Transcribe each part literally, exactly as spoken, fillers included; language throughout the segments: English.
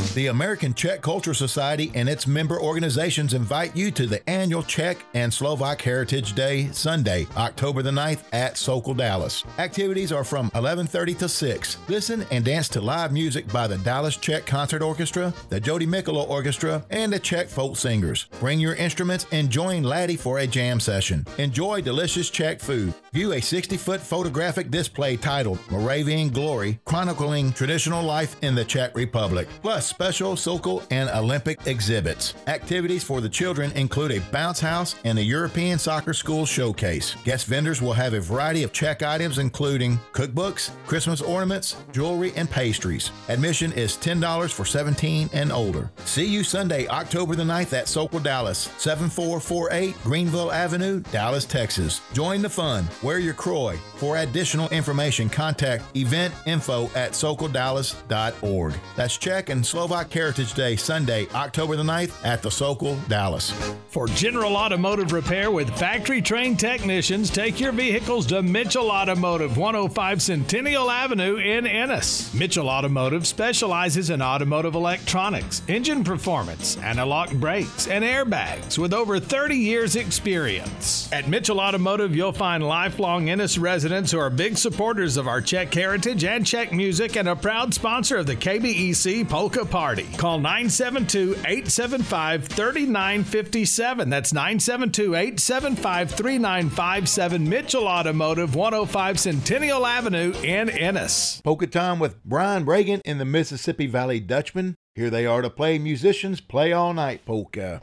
The American Czech Cultural Society and its member organizations invite you to the annual Czech and Slovak Heritage Day, Sunday, October the ninth at Sokol, Dallas. Activities are from eleven thirty to six. Listen and dance to live music by the Dallas Czech Concert Orchestra, the Jody Mikolo Orchestra, and the Czech Folk Singers. Bring your instruments and join Laddie for a jam session. Enjoy delicious Czech food. View a sixty-foot photographic display titled Moravian Glory, chronicling traditional life in the Czech Republic, plus special Sokol and Olympic exhibits. Activities for the children include a bounce house and a European soccer school showcase. Guest vendors will have a variety of Czech items including cookbooks, Christmas ornaments, jewelry, and pastries. Admission is ten dollars for seventeen and older. See you Sunday, October the ninth at Sokol, Dallas, seven four four eight Greenville Avenue, Dallas, Texas. Join the fun. Wear your Croy. For additional information, contact event info at sokol dallas dot org. That's Czech and Slovak Heritage Day, Sunday, October the ninth at the Sokol, Dallas. For general automotive repair with factory-trained technicians, take your vehicles to Mitchell Automotive, one oh five Centennial Avenue in Ennis. Mitchell Automotive specializes in automotive electronics, engine performance, anti-lock brakes, and airbags with over thirty years experience. At Mitchell Automotive, you'll find lifelong Ennis residents who are big supporters of our Czech heritage and Czech music and a proud sponsor of the K B E C Polka Party. Call nine seven two, eight seven five, three nine five seven. That's nine seven two, eight seven five, three nine five seven. Mitchell Automotive, one oh five Centennial Avenue in Ennis. Polka time with Brian Bragan and the Mississippi Valley Dutchman. Here they are to play musicians play all night polka.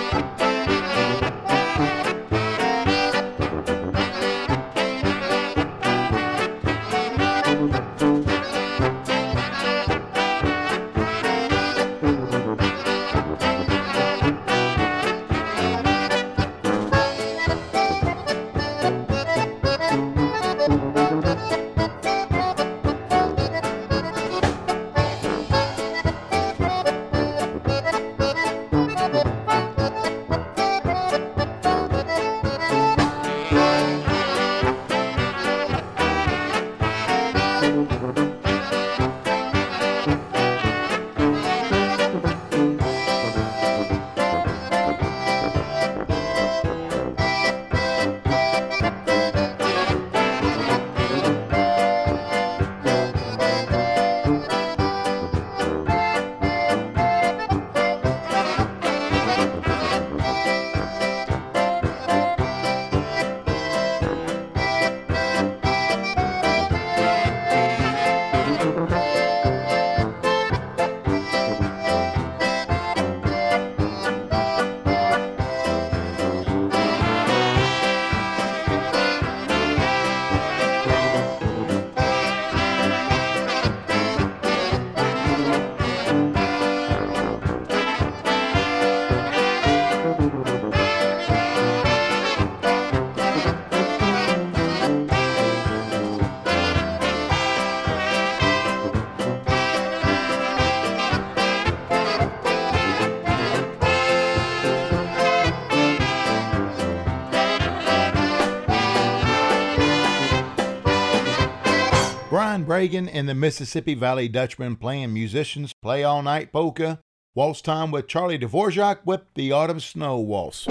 Brian Bragan and the Mississippi Valley Dutchman playing musicians play all night polka. Waltz time with Charlie Dvorak with the Autumn Snow Waltz.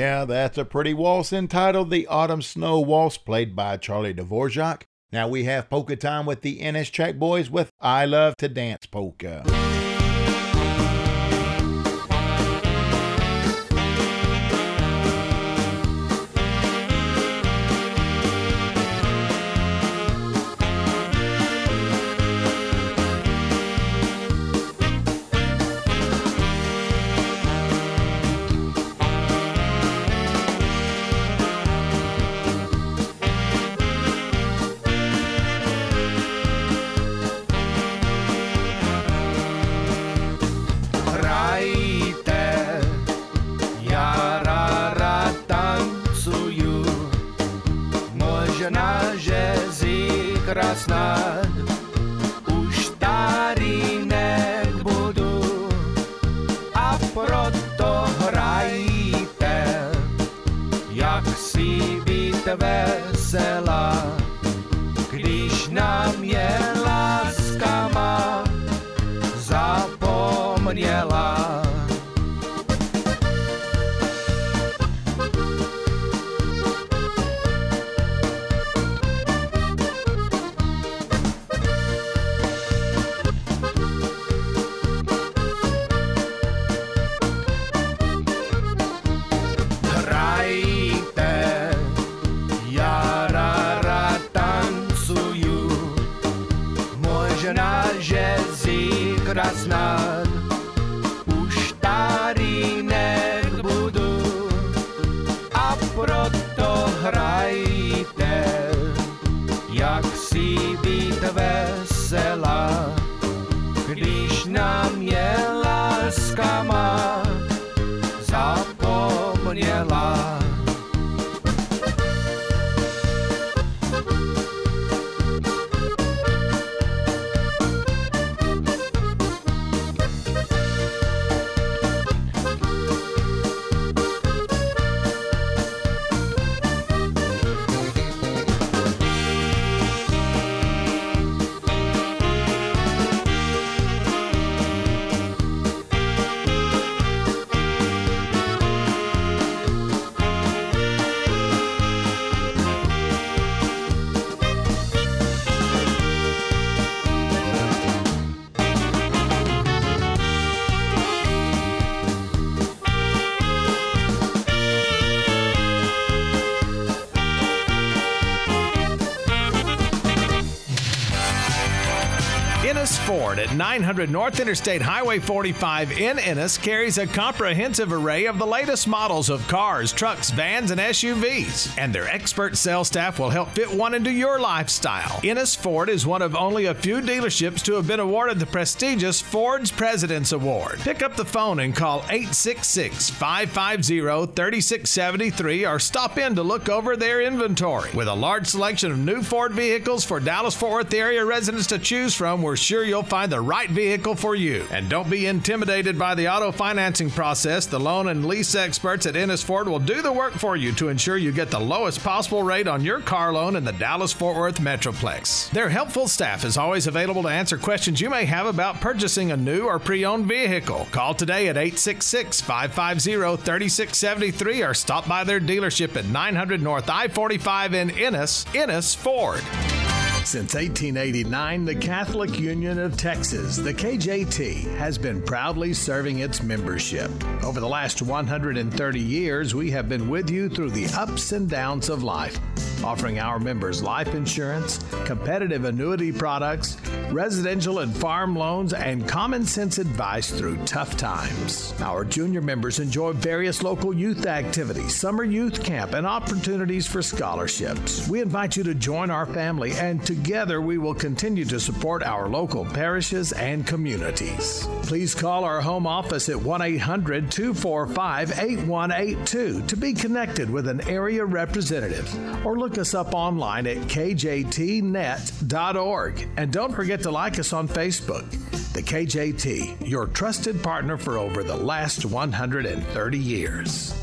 Yeah, that's a pretty waltz entitled The Autumn Snow Waltz, played by Charlie Dvorak. Now we have polka time with the Ennis Czech Boys with I Love to Dance Polka. Snad, už starý nebudu, a proto hrajte, jak si být veselá, když nám je láska má zapomněla. Snad, už tady nebudu, a proto hrajte, jak si být veselá, když nám je láska má zapomněla. Ford at nine hundred North Interstate Highway forty-five in Ennis carries a comprehensive array of the latest models of cars, trucks, vans, and S U Vs. And their expert sales staff will help fit one into your lifestyle. Ennis Ford is one of only a few dealerships to have been awarded the prestigious Ford's President's Award. Pick up the phone and call eight six six, five five zero, three six seven three or stop in to look over their inventory. With a large selection of new Ford vehicles for Dallas-Fort Worth area residents to choose from, we're sure you'll find the right vehicle for you. And don't be intimidated by the auto financing process. The loan and lease experts at Ennis Ford will do the work for you to ensure you get the lowest possible rate on your car loan in the Dallas-Fort Worth Metroplex. Their helpful staff is always available to answer questions you may have about purchasing a new or pre-owned vehicle. Call today at eight six six, five five zero, three six seven three or stop by their dealership at nine hundred North I forty-five in Ennis, Ennis Ford. Since eighteen eighty-nine, the Catholic Union of Texas, the K J T, has been proudly serving its membership. Over the last one hundred thirty years, we have been with you through the ups and downs of life, offering our members life insurance, competitive annuity products, residential and farm loans, and common sense advice through tough times. Our junior members enjoy various local youth activities, summer youth camp, and opportunities for scholarships. We invite you to join our family, and together we will continue to support our local parishes and communities. Please call our home office at one eight hundred, two four five, eight one eight two to be connected with an area representative, or look us up online at k j t net dot org. And don't forget to like us on Facebook. The K J T, your trusted partner for over the last one hundred thirty years.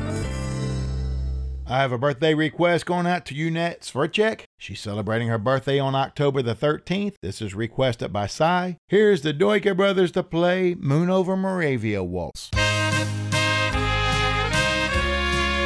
I have a birthday request going out to Unette Sverchek. She's celebrating her birthday on October the thirteenth. This is requested by Cy. Here's the Doika Brothers to play Moon Over Moravia Waltz.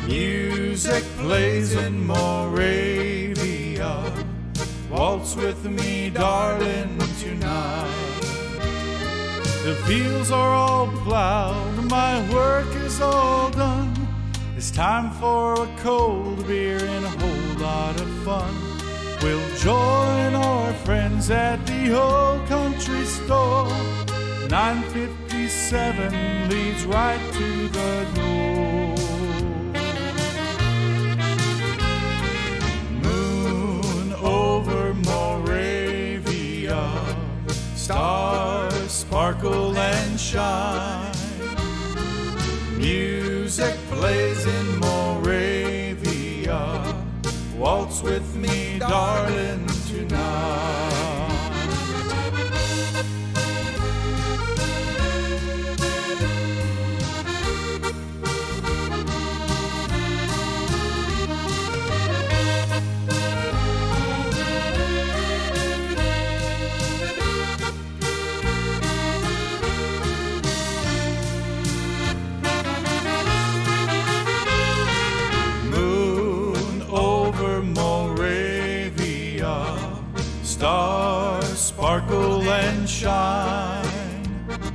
Music plays in Moravia. Waltz with me, darling, tonight. The fields are all plowed, my work is all done. It's time for a cold beer and a whole lot of fun. We'll join our friends at the old country store. nine fifty-seven leads right to the door. Moon over Moravia, stars sparkle and shine. Music plays in Moravia. Waltz with me, darling, tonight. Stars sparkle and shine.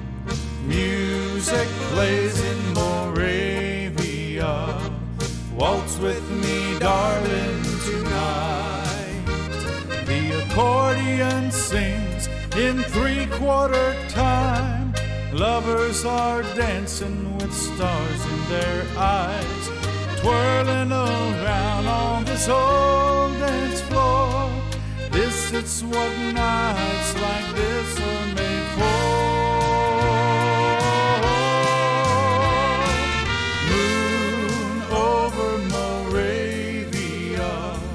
Music plays in Moravia. Waltz with me, darling, tonight. The accordion sings in three-quarter time. Lovers are dancing with stars in their eyes, twirling around on this old dance floor. This is what nights like this are made for. Moon over Moravia,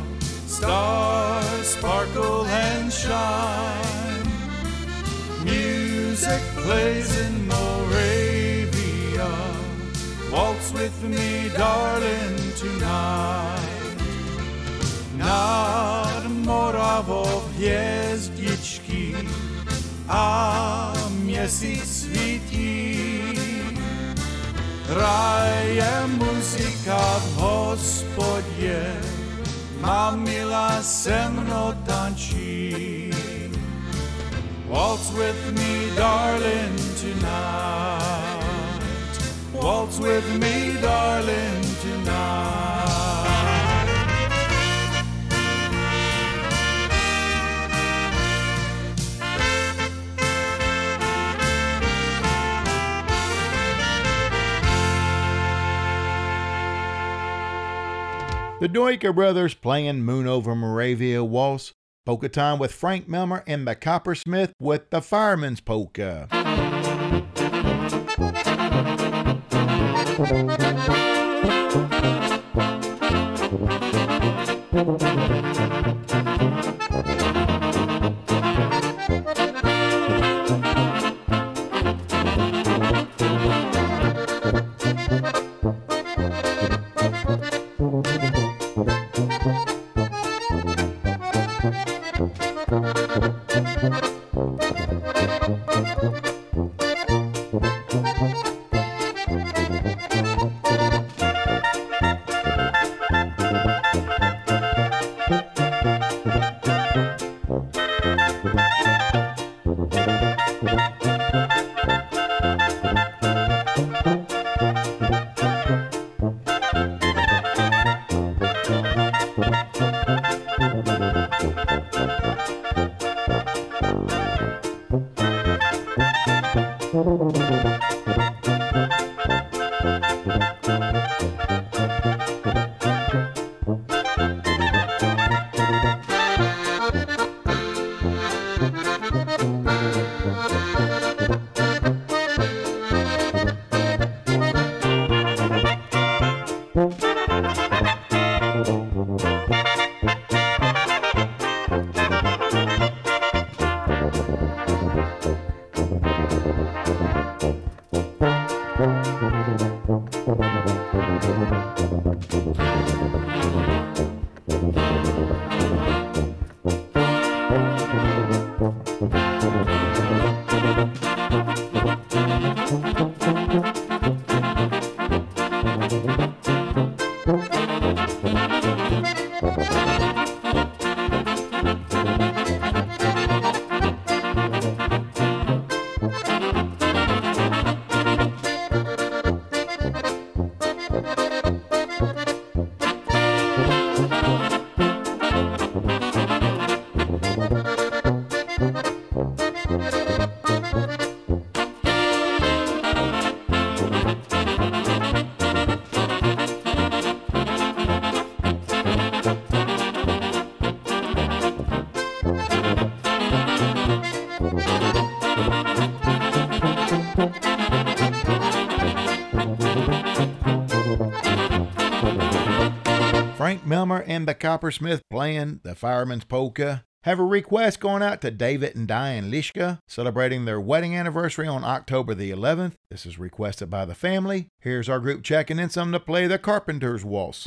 stars sparkle and shine. Music plays in Moravia. Waltz with me, darling, tonight. Nad Moravou hvězdičky a měsíc svítí. Hraje muzika v hospodě, má milá se mnou tančí. Waltz with me, darling, tonight. Waltz with me, darling, tonight. The Doika Brothers playing Moon Over Moravia Waltz. Polka time with Frank Milmer and the Coppersmith with the Fireman's Polka. Frank Milmer and the Coppersmith playing the Fireman's Polka. Have a request going out to David and Diane Lishka, celebrating their wedding anniversary on October the eleventh. This is requested by the family. Here's our group checking in some to play the Carpenter's Waltz.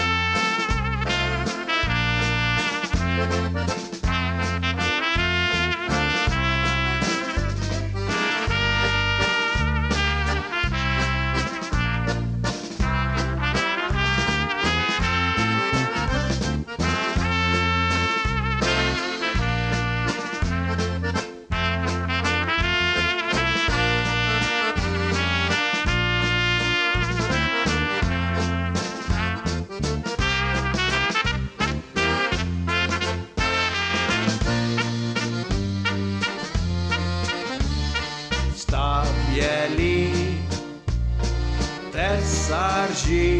Tesarži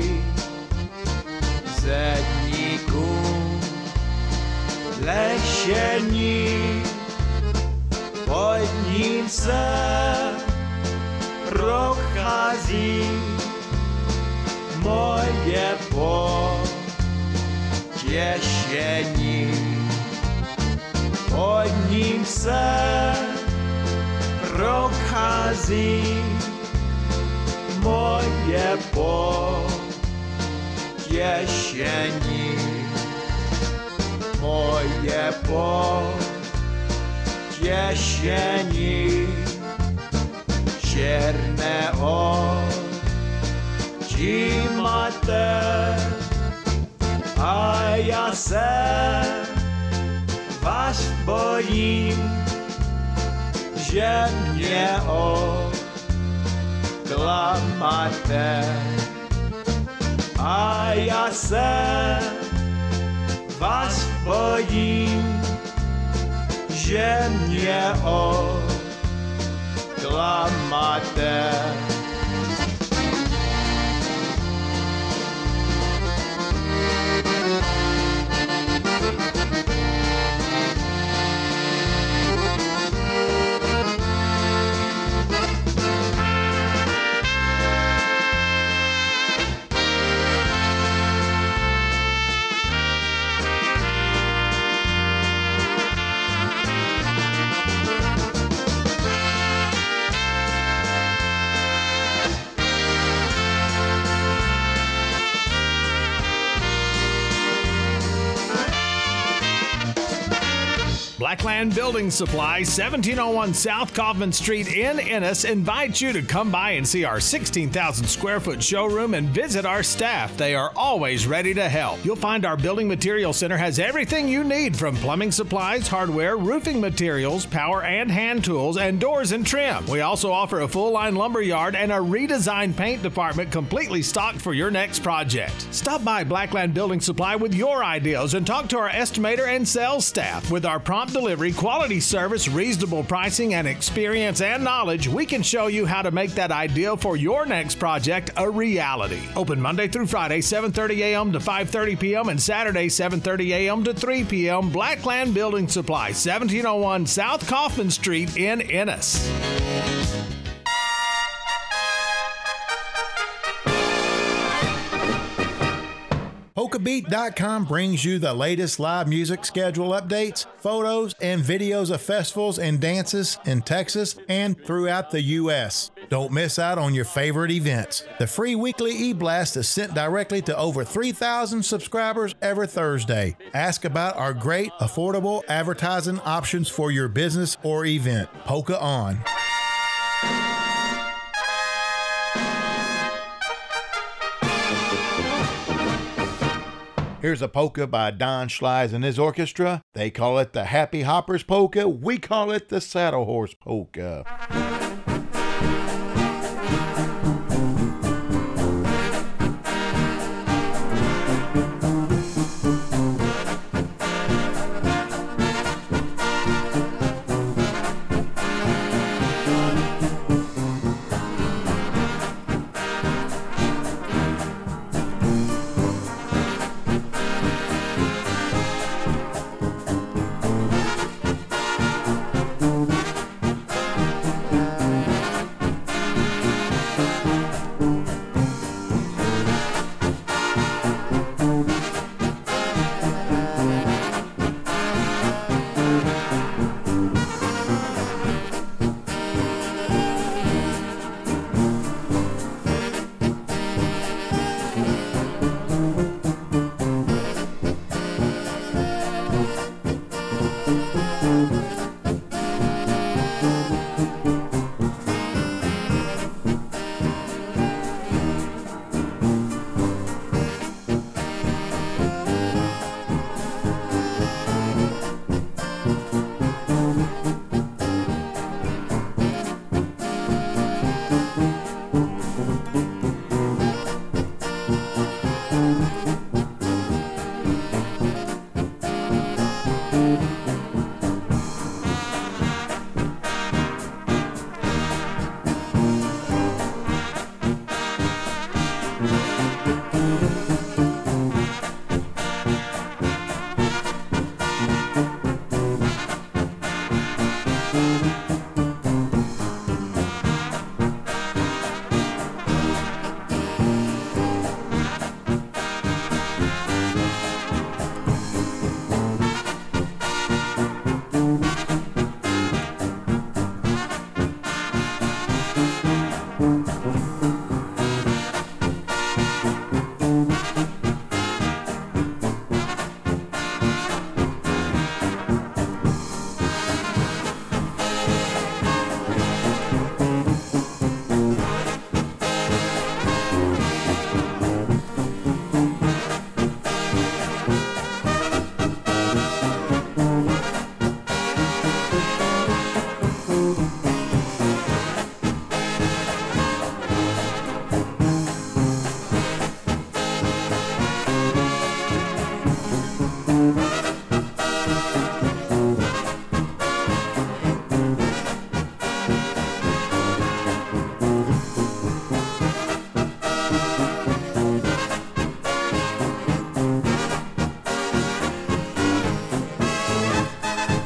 zedníku lešení, pod ním se prochází moje potěšení. Pod ním se prochází moje potěšení, moje potěšení, černé oči máte a já se vás bojím, že mě o klamáte a já se vás bojím, že mě oklamáte. Blackland Building Supply, seventeen oh one South Kaufman Street in Ennis, invites you to come by and see our sixteen thousand square foot showroom and visit our staff. They are always ready to help. You'll find our Building Material Center has everything you need, from plumbing supplies, hardware, roofing materials, power and hand tools, and doors and trim. We also offer a full-line lumber yard and a redesigned paint department completely stocked for your next project. Stop by Blackland Building Supply with your ideas and talk to our estimator and sales staff. With our prompt delivery, quality service, reasonable pricing, and experience and knowledge, we can show you how to make that idea for your next project a reality. Open Monday through Friday, seven thirty a.m. to five thirty p.m. and Saturday, seven thirty a.m. to three p.m. Blackland Building Supply, seventeen oh one South Kaufman Street in Ennis. Polka Beat dot com brings you the latest live music schedule updates, photos, and videos of festivals and dances in Texas and throughout the U S. Don't miss out on your favorite events. The free weekly e-blast is sent directly to over three thousand subscribers every Thursday. Ask about our great, affordable advertising options for your business or event. Polka On. Here's a polka by Don Schleiz and his orchestra. They call it the Happy Hoppers Polka. We call it the Saddle Horse Polka.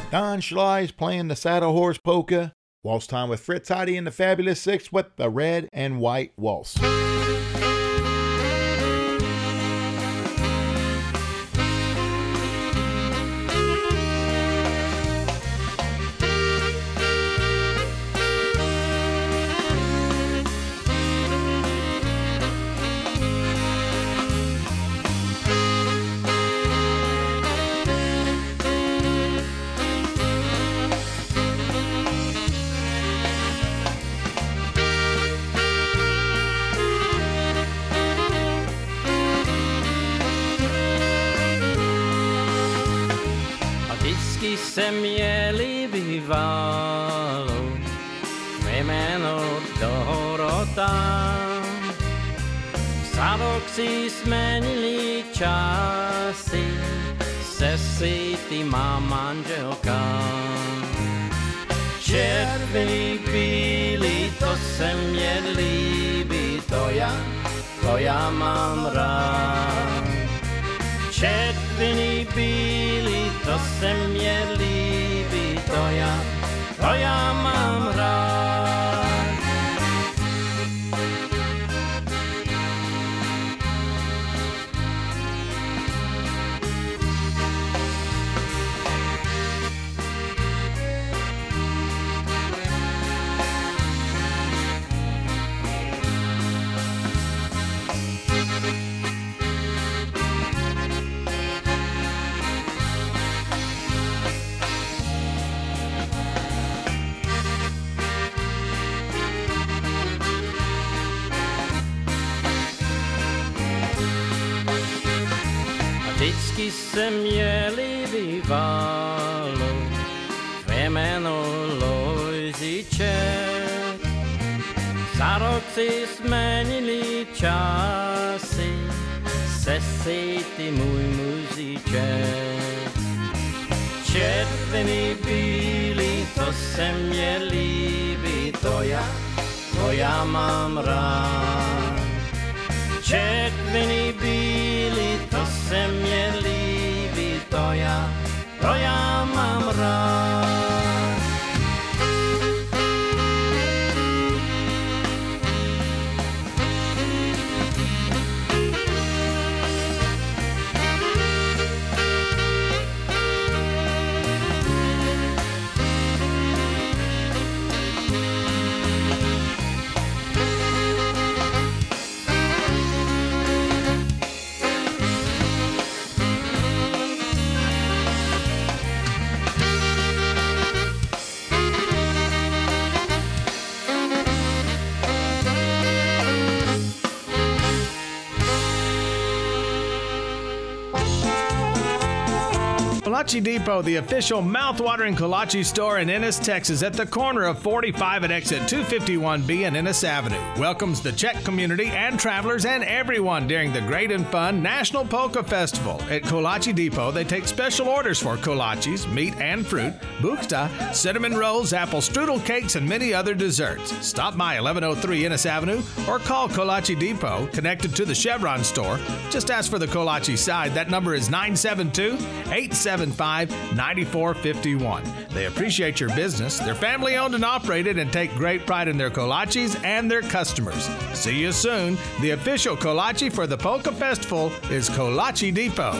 Don Schley's playing the Saddle Horse Polka. Waltz time with Fritz Heide and the Fabulous Six with the Red and White Waltz. Se mieli bivalo, memeno Dorota. Sadoksi smenili časy, sesi ty má manželka. Červený, bílý, to se mě líbí, to já, to já mám rád. Červený, bílý, to se mě líbí, to já, to já mám rád. Vždycky se mě líbívalo tvé jméno Lojzíček. Za rok si změnili časy, sesi ty můj muzíček. Červený, bílý, to se mě líbí, to já, to já mám rád. Červený, bílý, to se mě líbí, to já, to já mám rád. Kolache Depot, the official mouth-watering kolache store in Ennis, Texas, at the corner of forty-five and exit two fifty-one B and Ennis Avenue, welcomes the Czech community and travelers and everyone during the great and fun National Polka Festival. At Kolache Depot, they take special orders for kolaches, meat and fruit, buchta, cinnamon rolls, apple strudel cakes, and many other desserts. Stop by eleven oh three Ennis Avenue or call Kolache Depot, connected to the Chevron store. Just ask for the kolache side. That number is nine seven two, eight seven five, nine four five one. They appreciate your business. They're family owned and operated and take great pride in their kolaches and their customers. See you soon. The official kolache for the Polka Festival is Kolache Depot.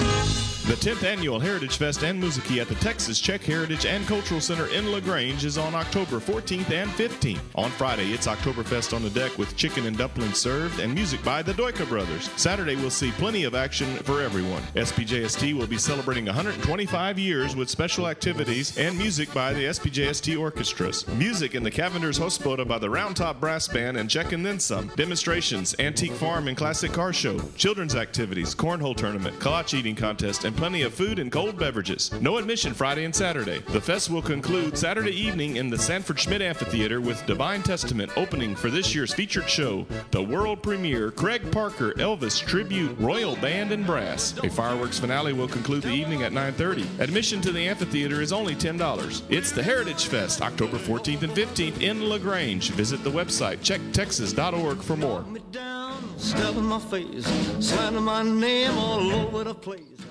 The tenth Annual Heritage Fest and Muziki at the Texas Czech Heritage and Cultural Center in LaGrange is on October fourteenth and fifteenth. On Friday, it's Oktoberfest on the deck with chicken and dumplings served and music by the Doika Brothers. Saturday, we'll see plenty of action for everyone. S P J S T will be celebrating one hundred twenty-five years with special activities and music by the S P J S T orchestras. Music in the Cavender's Hospoda by the Round Top Brass Band and Czech and Then Some. Demonstrations, antique farm and classic car show, children's activities, cornhole tournament, kolache eating contest, and plenty of food and cold beverages. No admission Friday and Saturday. The fest will conclude Saturday evening in the Sanford Schmidt Amphitheater with Divine Testament opening for this year's featured show, the world premiere Craig Parker Elvis Tribute Royal Band and Brass. A fireworks finale will conclude the evening at nine thirty. Admission to the amphitheater is only ten dollars. It's the Heritage Fest, October fourteenth and fifteenth in LaGrange. Visit the website check texas dot org for more. Stubbing my face, slamming my name all over the place.